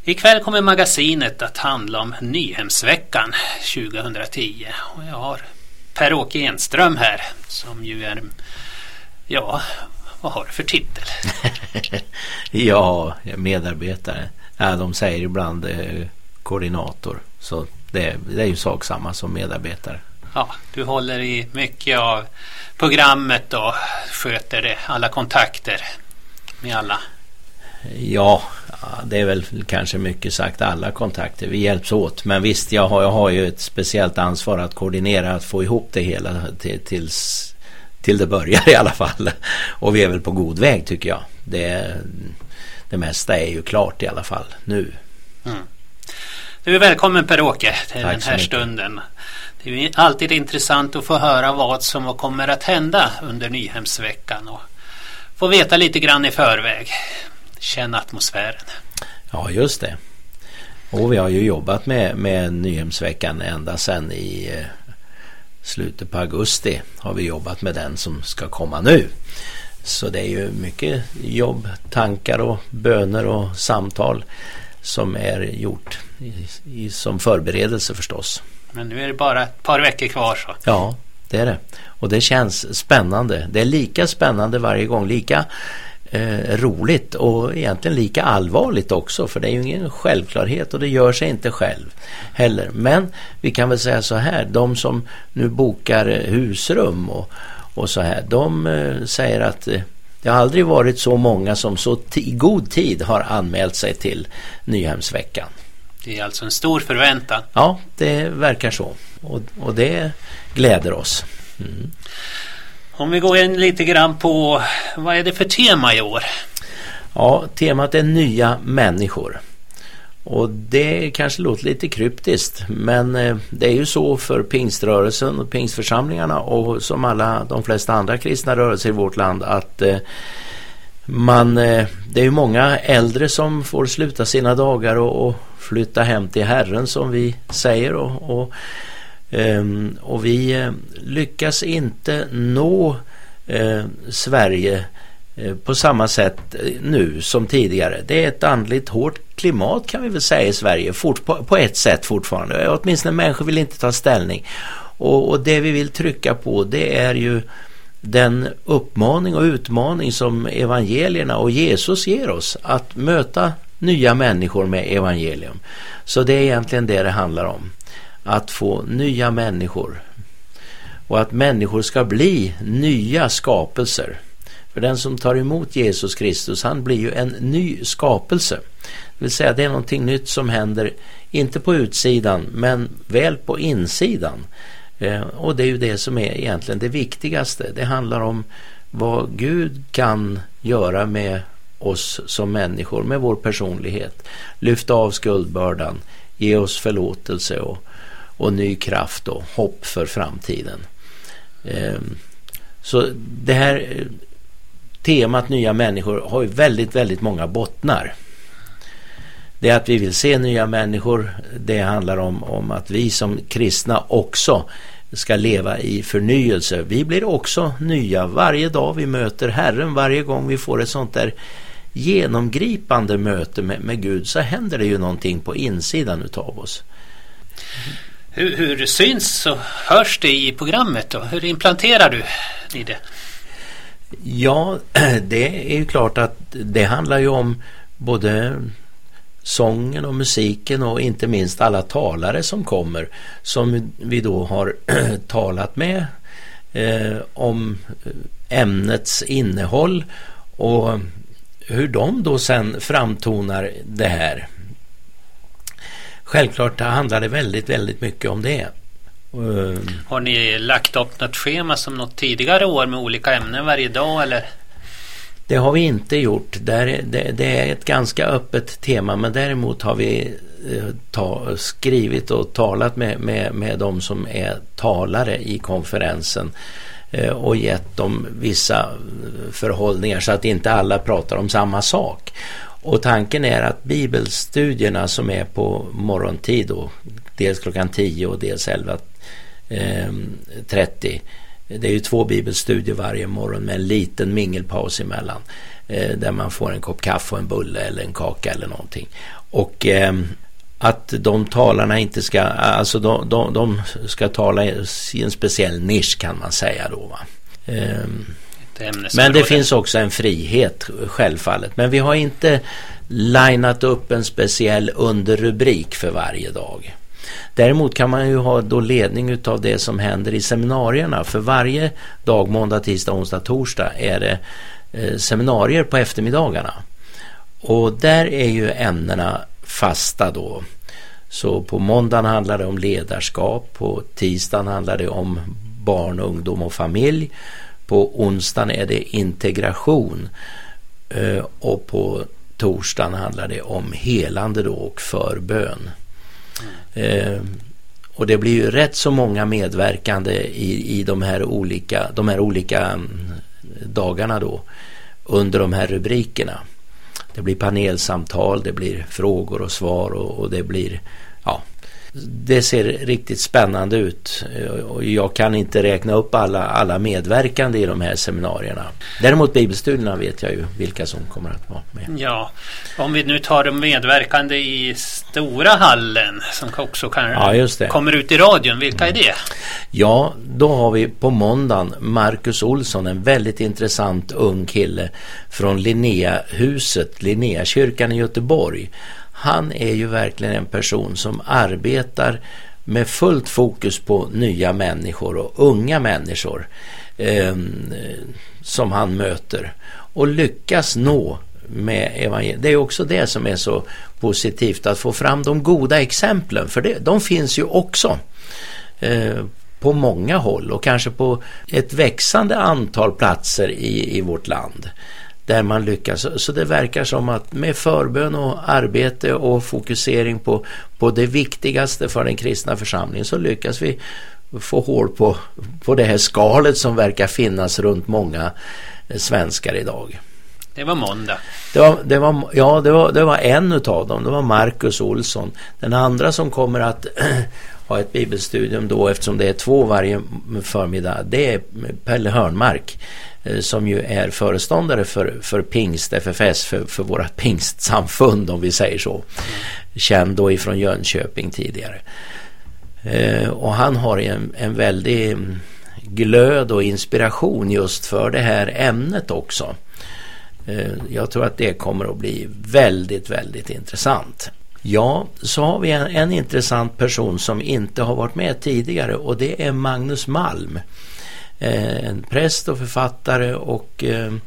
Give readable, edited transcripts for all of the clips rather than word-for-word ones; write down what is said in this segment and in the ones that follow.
Ikväll kommer magasinet att handla om Nyhemsveckan 2010 och jag har Per-Åke Enström här som ju är, ja, vad har du för titel? Ja, medarbetare. Ja, de säger ibland koordinator, så det är ju sak samma som medarbetare. Ja, du håller i mycket av programmet och sköter det, alla kontakter med alla. Ja, det är väl kanske mycket sagt, alla kontakter. Vi hjälps åt. Men visst, jag har ju ett speciellt ansvar att koordinera, att få ihop det hela till det börjar i alla fall. Och vi är väl på god väg, tycker jag. Det mesta är ju klart i alla fall nu. Mm. Du är välkommen, Per-Åke, till Tack den här stunden. Det är ju alltid intressant att få höra vad som kommer att hända under Nyhemsveckan och få veta lite grann i förväg. Känna atmosfären. Ja, just det. Och vi har ju jobbat med Nyhemsveckan ända sedan i slutet på augusti har vi jobbat med den som ska komma nu. Så det är ju mycket jobb, tankar och böner och samtal som är gjort som förberedelse förstås. Men nu är det bara ett par veckor kvar så. Ja, det är det. Och det känns spännande. Det är lika spännande varje gång, lika roligt och egentligen lika allvarligt också, för det är ju ingen självklarhet och det gör sig inte själv heller. Men vi kan väl säga så här, de som nu bokar husrum och så här, de säger att det har aldrig varit så många som så i god tid har anmält sig till Nyhemsveckan. Det är alltså en stor förväntan. Ja, det verkar så. Och det gläder oss. Mm. Om vi går in lite grann på vad är det för tema i år? Ja, temat är nya människor. Och det kanske låter lite kryptiskt, men det är ju så för pingströrelsen och pingstförsamlingarna och som de flesta andra kristna rörelser i vårt land att det är ju många äldre som får sluta sina dagar och flytta hem till Herren, som vi säger, och vi lyckas inte nå Sverige på samma sätt nu som tidigare. Det är ett andligt hårt klimat, kan vi väl säga, i Sverige på ett sätt fortfarande. Åtminstone människor vill inte ta ställning. Och det vi vill trycka på, det är ju den uppmaning och utmaning som evangelierna och Jesus ger oss, att möta nya människor med evangelium. Så det är egentligen det handlar om. Att få nya människor. Och att människor ska bli nya skapelser. För den som tar emot Jesus Kristus, han blir ju en ny skapelse. Det vill säga, det är någonting nytt som händer, inte på utsidan, men väl på insidan. Och det är ju det som är egentligen det viktigaste. Det handlar om vad Gud kan göra med oss som människor, med vår personlighet. Lyfta av skuldbördan, ge oss förlåtelse och ny kraft och hopp för framtiden. Så det här temat nya människor har ju väldigt, väldigt många bottnar. Det är att vi vill se nya människor. Det handlar om att vi som kristna också ska leva i förnyelse. Vi blir också nya varje dag vi möter Herren. Varje gång vi får ett sånt där genomgripande möte med Gud, så händer det ju någonting på insidan utav oss. Hur syns och hörs det i programmet då? Hur implanterar du i det? Ja, det är ju klart att det handlar ju om både sången och musiken och inte minst alla talare som kommer, som vi då har talat med om ämnets innehåll och hur de då sen framtonar det här. Självklart handlar det väldigt, väldigt mycket om det. Har ni lagt upp något schema som något tidigare år med olika ämnen varje dag, eller? Det har vi inte gjort. Det är ett ganska öppet tema, men däremot har vi skrivit och talat med de som är talare i konferensen och gett dem vissa förhållningar så att inte alla pratar om samma sak. Och tanken är att bibelstudierna som är på morgontid då, dels klockan 10 och dels 11:30, det är ju 2 bibelstudier varje morgon med en liten mingelpaus emellan, där man får en kopp kaffe och en bulle eller en kaka eller någonting. Och att de talarna inte ska, alltså de ska tala i en speciell nisch kan man säga då, va. Men det finns också en frihet självfallet. Men vi har inte linat upp en speciell underrubrik för varje dag. Däremot kan man ju ha då ledning utav det som händer i seminarierna. För varje dag, måndag, tisdag, onsdag, torsdag är det seminarier på eftermiddagarna. Och där är ju ämnena fasta då. Så på måndagen handlar det om ledarskap, på tisdagen handlar det om barn, ungdom och familj. På onsdagen är det integration och på torsdagen handlar det om helande då och förbön. Och det blir ju rätt så många medverkande i de här olika dagarna då under de här rubrikerna. Det blir panelsamtal, det blir frågor och svar och det blir, ja, det ser riktigt spännande ut och jag kan inte räkna upp alla medverkande i de här seminarierna. Däremot bibelstudierna vet jag ju vilka som kommer att vara med. Ja, om vi nu tar de medverkande i stora hallen som också kommer ut i radion, vilka är det? Ja, då har vi på måndagen Marcus Olsson, en väldigt intressant ung kille från Linnéahuset, Linnéakyrkan i Göteborg. Han är ju verkligen en person som arbetar med fullt fokus på nya människor och unga människor som han möter och lyckas nå med evangeliet. Det är också det som är så positivt, att få fram de goda exemplen, för de finns ju också på många håll och kanske på ett växande antal platser i vårt land där man lyckas. Så det verkar som att med förbön och arbete och fokusering på det viktigaste för den kristna församlingen så lyckas vi få hål på det här skalet som verkar finnas runt många svenskar idag. Det var måndag. Det var en utav dem. Det var Marcus Olsson. Den andra som kommer att ha ett bibelstudium då, eftersom det är 2 varje förmiddag, det är Pelle Hörnmark, som ju är föreståndare för Pingst FFS, för våra pingstsamfund om vi säger så. Känd då ifrån Jönköping tidigare. Och han har en väldig glöd och inspiration just för det här ämnet också. Jag tror att det kommer att bli väldigt, väldigt intressant. Ja, så har vi en intressant person som inte har varit med tidigare, och det är Magnus Malm. En präst och författare och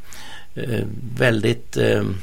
väldigt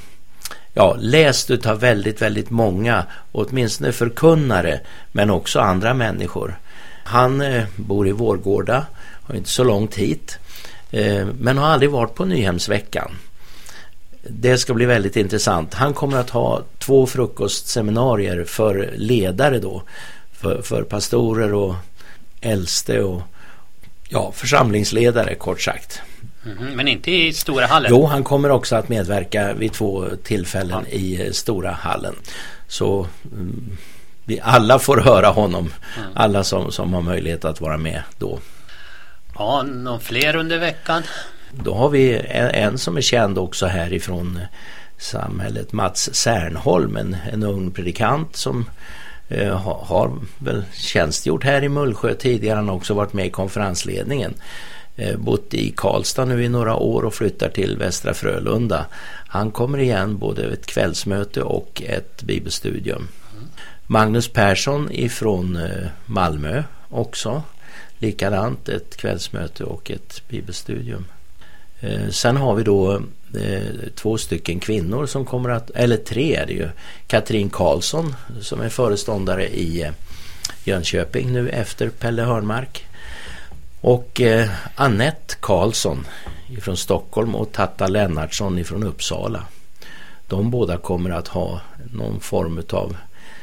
läst utav väldigt, väldigt många, åtminstone förkunnare, men också andra människor. Han bor i Vårgårda, har inte så långt hit, men har aldrig varit på Nyhemsveckan. Det ska bli väldigt intressant. Han kommer att ha 2 frukostseminarier för ledare då, för pastorer och äldste och församlingsledare kort sagt. Men inte i stora hallen? Jo, han kommer också att medverka vid 2 tillfällen i stora hallen. Så vi alla får höra honom. Alla som har möjlighet att vara med då. Ja, någon fler under veckan? Då har vi en som är känd också härifrån samhället, Mats Särnholm, en ung predikant som har väl tjänstgjort här i Mullsjö tidigare. Han har också varit med i konferensledningen, bott i Karlstad nu i några år och flyttar till Västra Frölunda. Han kommer igen både ett kvällsmöte och ett bibelstudium. Magnus Persson ifrån Malmö också, likadant ett kvällsmöte och ett bibelstudium. Sen har vi då 2 stycken kvinnor som kommer att, eller 3 är det ju. Katrin Karlsson som är föreståndare i Jönköping nu efter Pelle Hörnmark, och Annette Karlsson från Stockholm och Tatta Lennartsson från Uppsala. De båda kommer att ha någon form av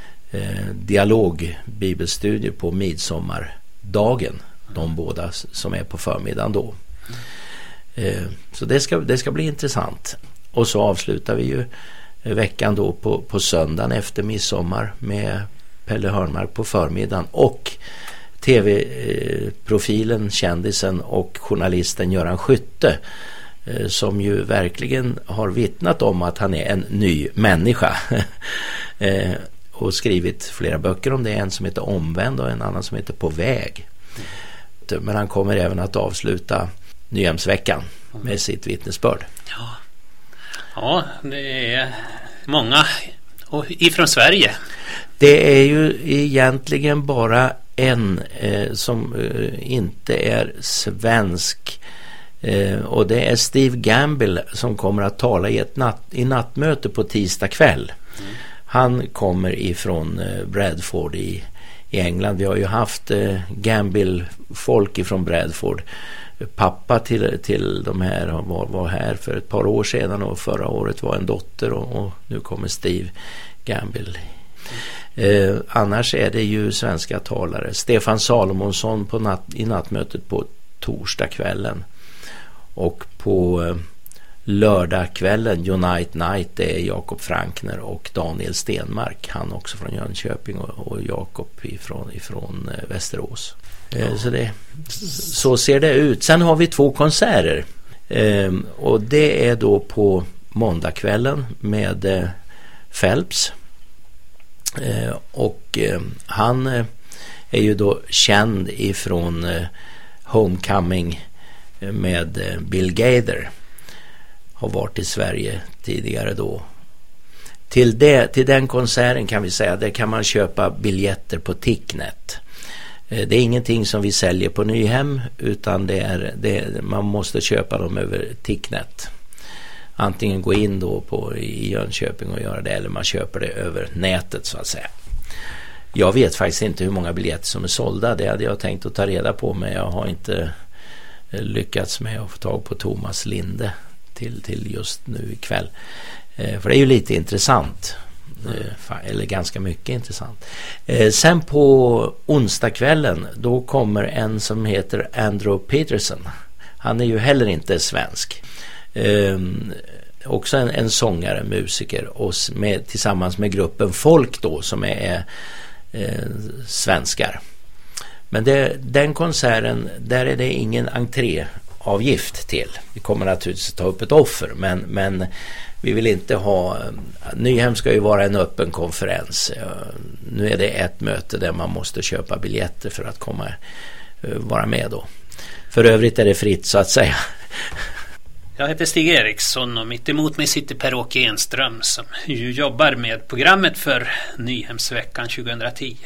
dialogbibelstudier på midsommardagen, de båda som är på förmiddagen då. Så det ska bli intressant. Och så avslutar vi ju veckan då på söndagen efter midsommar med Pelle Hörnmark på förmiddagen och tv-profilen, kändisen och journalisten Göran Skytte, som ju verkligen har vittnat om att han är en ny människa. och skrivit flera böcker om det. En som heter Omvänd och en annan som heter På väg. Men han kommer även att avsluta Nyhemsveckan med sitt vittnesbörd. Ja, det är många ifrån Sverige. Det är ju egentligen bara en som inte är svensk, och det är Steve Gamble som kommer att tala i nattmöte på tisdag kväll. Han kommer ifrån Bradford i England. Vi har ju haft Gamble-folk ifrån Bradford. Pappa till de här var här för ett par år sedan, och förra året var en dotter, och nu kommer Steve Gamble. Annars är det ju svenska talare. Stefan Salomonsson i nattmötet på torsdagskvällen, och på lördagskvällen Unite Night, det är Jakob Frankner och Daniel Stenmark, han också från Jönköping, och Jakob ifrån Västerås. Så ser det ut. Sen har vi 2 konserter, och det är då på måndagskvällen med Phelps, och han är ju då känd ifrån Homecoming med Bill Gaither, har varit i Sverige tidigare då. Till den konserten kan vi säga, där kan man köpa biljetter på Ticknet. Det är ingenting som vi säljer på Nyhem, utan man måste köpa dem över Ticknet. Antingen gå in då i Jönköping och göra det, eller man köper det över nätet så att säga. Jag vet faktiskt inte hur många biljetter som är sålda. Det hade jag tänkt att ta reda på, men jag har inte lyckats med att få tag på Thomas Linde till just nu ikväll. För det är ju lite intressant. Eller ganska mycket intressant. Sen på onsdagskvällen, då kommer en som heter Andrew Peterson. Han är ju heller inte svensk. Också en sångare, musiker, och tillsammans med gruppen Folk då, som är svenskar. Men den konserten, där är det ingen entréavgift till. Vi kommer naturligtvis ta upp ett offer, men vi vill inte ha... Nyhem ska ju vara en öppen konferens. Nu är det ett möte där man måste köpa biljetter för att vara med då. För övrigt är det fritt så att säga. Jag heter Stig Eriksson, och mitt emot mig sitter Per-Åke Enström, som ju jobbar med programmet för Nyhemsveckan 2010.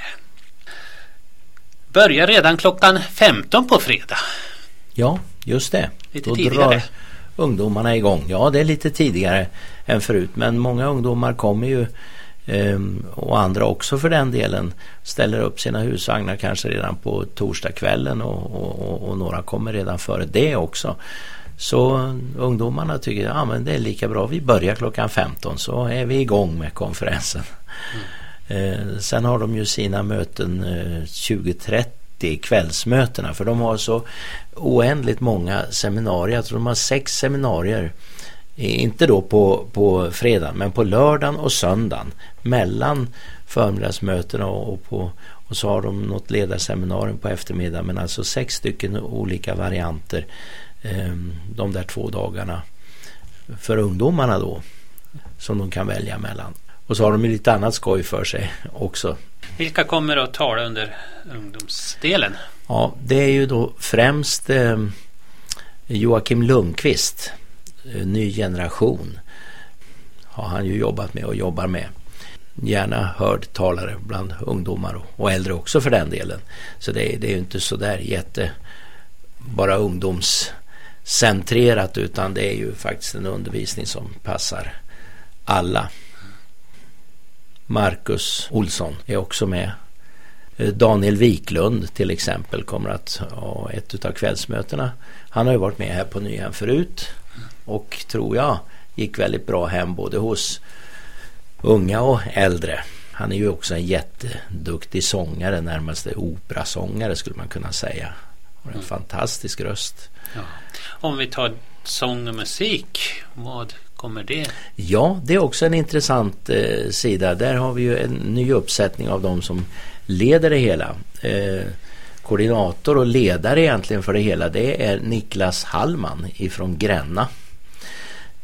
Börjar redan klockan 15 på fredag. Ja, just det. Lite då tidigare. Drar ungdomarna igång. Ja, det är lite tidigare än förut, men många ungdomar kommer ju, och andra också för den delen, ställer upp sina husvagnar kanske redan på torsdagskvällen, och några kommer redan före det också. Så ungdomarna tycker men det är lika bra, vi börjar klockan 15 så är vi igång med konferensen. Sen har de ju sina möten 2030, kvällsmötena, för de har så oändligt många seminarier. Jag tror de har 6 seminarier, inte då på fredag, men på lördagen och söndagen mellan förmiddagsmötena, och så har de något ledarseminarium på eftermiddag, men alltså 6 stycken olika varianter de där 2 dagarna för ungdomarna då, som de kan välja mellan. Och så har de lite annat skoj för sig också. Vilka kommer att tala under ungdomsdelen? Ja, det är ju då främst Joakim Lundqvist, Ny generation, har han ju jobbat med och jobbar med. Gärna hörd talare bland ungdomar och äldre också för den delen. Så det är ju inte så där bara ungdomscentrerat, utan det är ju faktiskt en undervisning som passar alla. Marcus Olsson är också med. Daniel Wiklund till exempel kommer att ha ett utav kvällsmötena. Han har ju varit med här på Nyhem förut, och tror jag gick väldigt bra hem både hos unga och äldre. Han är ju också en jätteduktig sångare, närmast operasångare skulle man kunna säga. Har en fantastisk röst. Ja. Om vi tar sång och musik, vad kommer det? Ja, det är också en intressant sida. Där har vi ju en ny uppsättning av de som leder det hela. Koordinator och ledare egentligen för det hela, det är Niklas Hallman ifrån Gränna.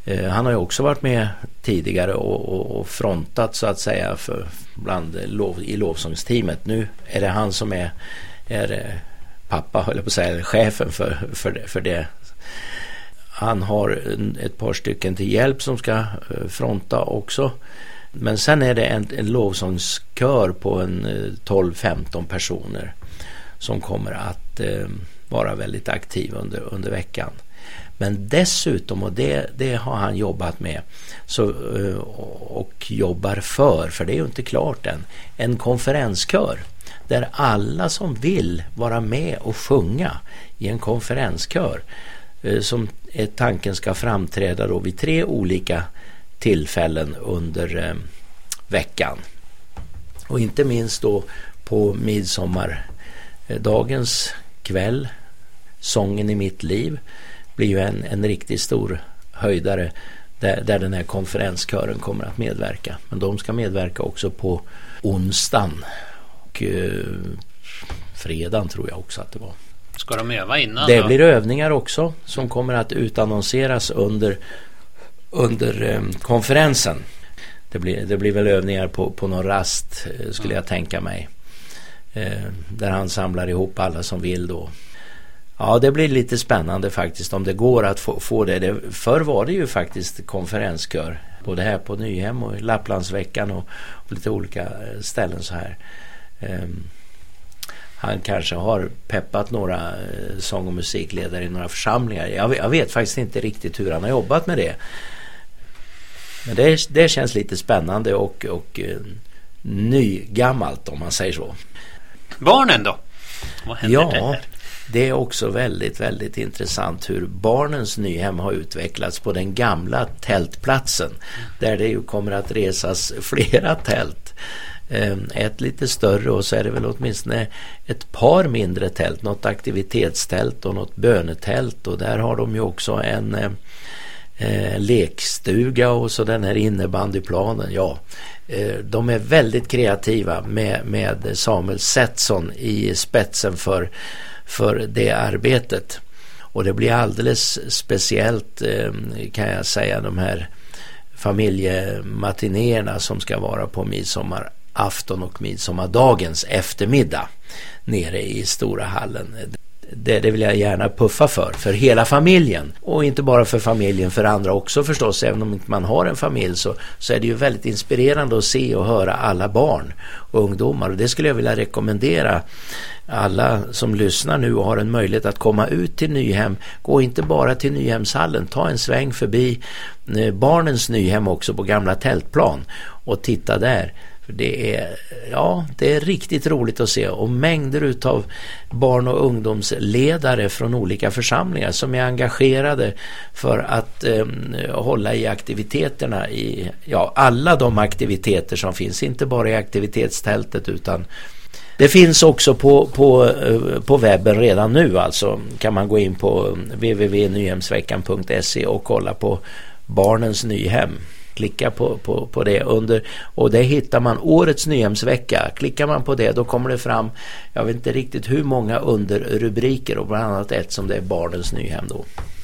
Han har ju också varit med tidigare och frontat så att säga i lovsångsteamet. Nu är det han som är pappa, höll jag på att säga, chefen för det. Han har ett par stycken till hjälp som ska fronta också. Men sen är det en lovsångskör på en 12-15 personer som kommer att vara väldigt aktiv under veckan. Men dessutom, och det har han jobbat med och jobbar för det är ju inte klart än, en konferenskör där alla som vill vara med och sjunga i en konferenskör som tanken ska framträda då vid 3 olika tillfällen under veckan. Och inte minst då på midsommardagens kväll, Sången i mitt liv, blir ju en riktigt stor höjdare där den här konferenskören kommer att medverka. Men de ska medverka också på onsdagen och fredagen tror jag också att det var. Ska de öva innan? Det blir övningar också som kommer att utannonseras under konferensen. Det blir väl övningar på någon rast skulle jag tänka mig. Där han samlar ihop alla som vill då. Ja, det blir lite spännande faktiskt om det går att få det. Förr var det ju faktiskt konferenskör. Både här på Nyhem och i Lapplandsveckan och lite olika ställen så här. Han kanske har peppat några sång- och musikledare i några församlingar. Jag vet faktiskt inte riktigt hur han har jobbat med det. Men det känns lite spännande och nygammalt om man säger så. Barnen då? Vad händer där? Det är också väldigt, väldigt intressant hur barnens Nyhem har utvecklats på den gamla tältplatsen. Där det ju kommer att resas flera tält. Ett lite större och så är det väl åtminstone ett par mindre tält. Något aktivitetstält och något bönetält. Och där har de ju också en lekstuga och så den här innebandyplanen. Ja, de är väldigt kreativa med Samuel Setson i spetsen för det arbetet. Och det blir alldeles speciellt kan jag säga de här familjematinéerna som ska vara på midsommarafton och midsommardagens eftermiddag nere i stora hallen. Det vill jag gärna puffa för hela familjen och inte bara för familjen, för andra också förstås. Även om inte man har en familj så är det ju väldigt inspirerande att se och höra alla barn och ungdomar, och det skulle jag vilja rekommendera alla som lyssnar nu och har en möjlighet att komma ut till Nyhem. Gå inte bara till Nyhemshallen, ta en sväng förbi barnens Nyhem också på gamla tältplan och titta där. Det är riktigt roligt att se, och mängder utav barn- och ungdomsledare från olika församlingar som är engagerade för att hålla i aktiviteterna i alla de aktiviteter som finns, inte bara i aktivitetstältet utan det finns också på webben redan nu. Alltså kan man gå in på www.nyhemsveckan.se och kolla på barnens Nyhem. Klicka på det och det hittar man årets Nyhemsvecka. Klickar man på det, då kommer det fram, jag vet inte riktigt hur många underrubriker, och bland annat ett som det är barnens Nyhem då.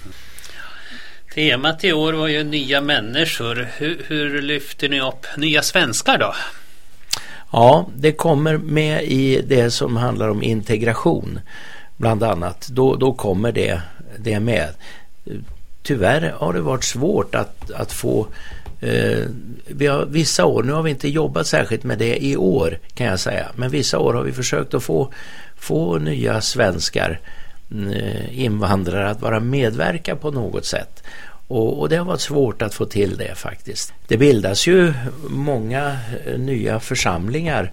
Temat i år var ju nya människor. Hur lyfter ni upp nya svenskar då? Ja, det kommer med i det som handlar om integration bland annat. Då kommer det med. Tyvärr har det varit svårt att få vi har vissa år, nu har vi inte jobbat särskilt med det i år kan jag säga, men vissa år har vi försökt att få nya svenskar, invandrare att vara medverka på något sätt. Och det har varit svårt att få till det faktiskt. Det bildas ju många nya församlingar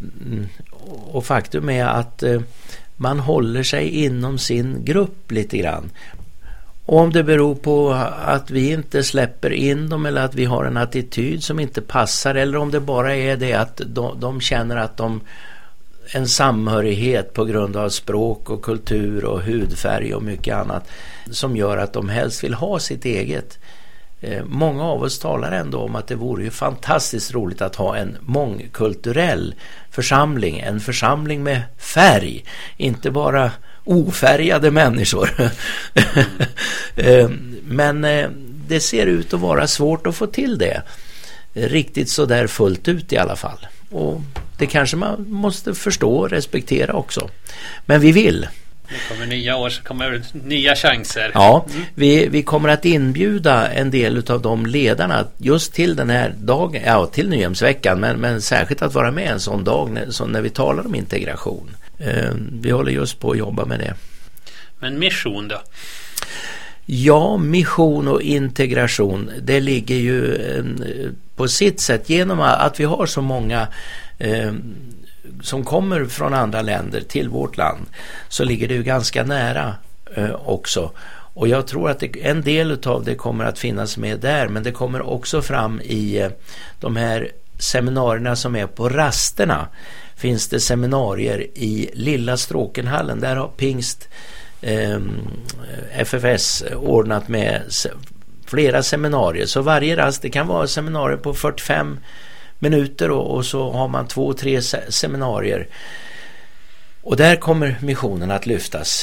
och faktum är att man håller sig inom sin grupp lite grann. Och om det beror på att vi inte släpper in dem eller att vi har en attityd som inte passar, eller om det bara är det att de känner att en samhörighet på grund av språk och kultur och hudfärg och mycket annat som gör att de helst vill ha sitt eget. Många av oss talar ändå om att det vore ju fantastiskt roligt att ha en mångkulturell församling, en församling med färg, inte bara ofärgade människor. Men det ser ut att vara svårt att få till det. Riktigt så där fullt ut i alla fall. Och det kanske man måste förstå och respektera också. Men vi vill. Det kommer nya år, så kommer nya chanser. Ja, vi kommer att inbjuda en del av de ledarna just till den här dagen, ja, till Nyhemsveckan, men särskilt att vara med en sån dag när vi talar om integration. Vi håller just på att jobba med det. Men mission då? Ja, mission och integration, det ligger ju på sitt sätt genom att vi har så många som kommer från andra länder till vårt land, så ligger det ju ganska nära också. Och jag tror att en del av det kommer att finnas med där, men det kommer också fram i de här seminarierna som är på rasterna. Finns det seminarier i Lilla Stråkenhallen, där har Pingst FFS ordnat med flera seminarier. Så varje rast, det kan vara seminarier på 45 minuter och så har man 2-3 seminarier. Och där kommer missionen att lyftas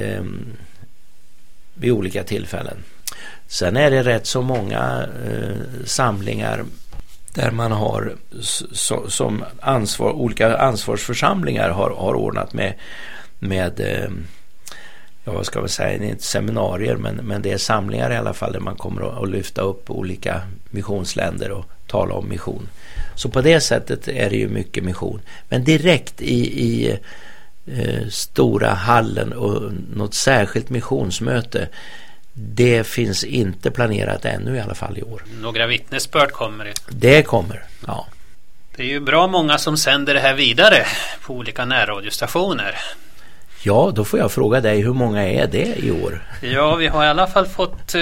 vid olika tillfällen. Sen är det rätt så många samlingar där man har som olika ansvarsförsamlingar har ordnat med ja, vad ska vi säga, det är inte seminarier, men det är samlingar i alla fall där man kommer att lyfta upp olika missionsländer och tala om mission. Så på det sättet är det ju mycket mission. Men direkt i stora hallen och något särskilt missionsmöte, det finns inte planerat ännu i alla fall i år. Några vittnesbörd kommer det? Det kommer, ja. Det är ju bra många som sänder det här vidare på olika närradiostationer. Ja, då får jag fråga dig, hur många är det i år? Ja, vi har i alla fall fått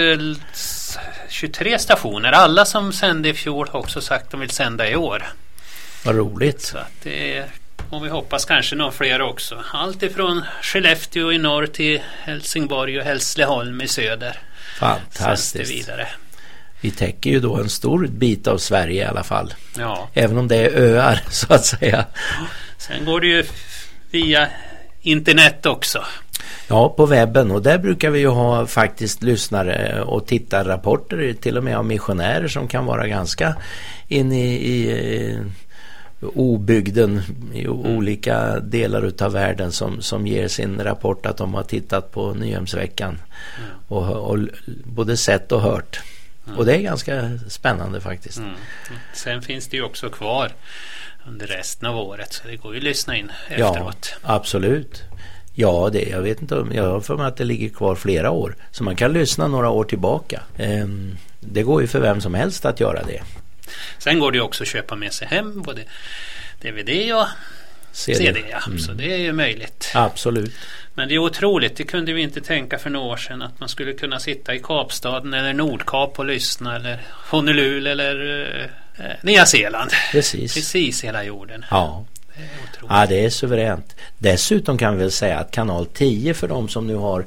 23 stationer. Alla som sände i fjol har också sagt att de vill sända i år. Vad roligt. Så att det, och vi hoppas kanske någon fler också. Allt ifrån Skellefteå i norr till Helsingborg och Hässleholm i söder. Fantastiskt. Vidare. Vi täcker ju då en stor bit av Sverige i alla fall. Ja. Även om det är öar, så att säga. Sen går det ju via internet också. Ja, på webben, och där brukar vi ju ha faktiskt lyssnare och tittarrapporter till och med av missionärer som kan vara ganska in i obygden i olika delar utav världen som ger sin rapport att de har tittat på Nyhemsveckan och både sett och hört. Och det är ganska spännande faktiskt. Sen finns det ju också kvar under resten av året, så det går ju att lyssna in efteråt. Ja, absolut. Ja, jag vet inte om jag har för mig att det ligger kvar flera år, så man kan lyssna några år tillbaka. Det går ju för vem som helst att göra det. Sen går det ju också att köpa med sig hem både DVD och CD. Så det är ju möjligt. Absolut. Men det är otroligt, det kunde vi inte tänka för några år sedan, att man skulle kunna sitta i Kapstaden eller Nordkap och lyssna, eller Honolulu eller Nya Zeeland. Precis hela jorden. Ja. Det är suveränt. Dessutom kan vi väl säga att kanal 10, för de som nu har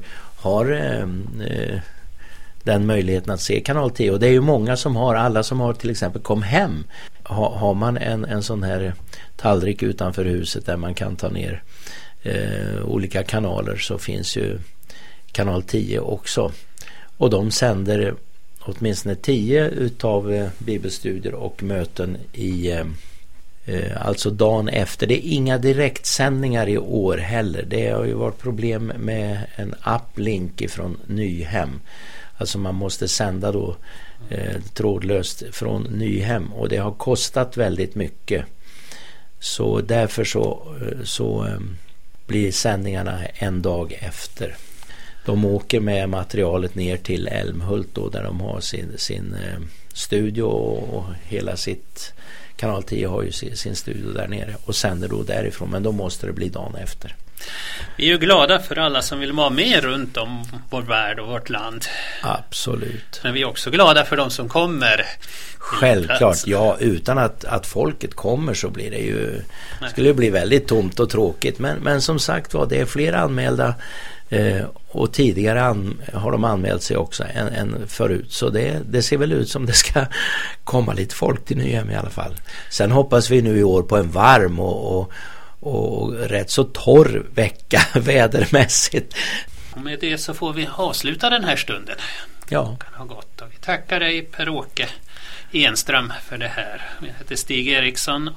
den möjligheten att se kanal 10, och det är ju många som har, alla som har till exempel Kom hem, har man en sån här tallrik utanför huset där man kan ta ner olika kanaler, så finns ju kanal 10 också, och de sänder åtminstone 10 utav bibelstudier och möten i alltså dagen efter. Det är inga direktsändningar i år heller. Det har ju varit problem med en upplink ifrån Nyhem. Alltså man måste sända då trådlöst från Nyhem, och det har kostat väldigt mycket. Så därför så blir sändningarna en dag efter. De åker med materialet ner till Älmhult då, där de har sin studio, och hela sitt kanal 10 har ju sin studio där nere och sänder då därifrån, men då måste det bli dagen efter. Vi är ju glada för alla som vill vara med runt om vår värld och vårt land. Absolut. Men vi är också glada för de som kommer. Självklart, ja, utan att folket kommer så blir det ju, skulle det bli väldigt tomt och tråkigt, men som sagt var, det är fler anmälda och tidigare har de anmält sig också än förut, så det ser väl ut som det ska komma lite folk till Nyhem i alla fall. Sen hoppas vi nu i år på en varm och rätt så torr vecka vädermässigt. Och med det så får vi avsluta den här stunden. Ja. Kan ha gått. Och vi tackar dig Per-Åke Enström för det här. Jag heter Stig Eriksson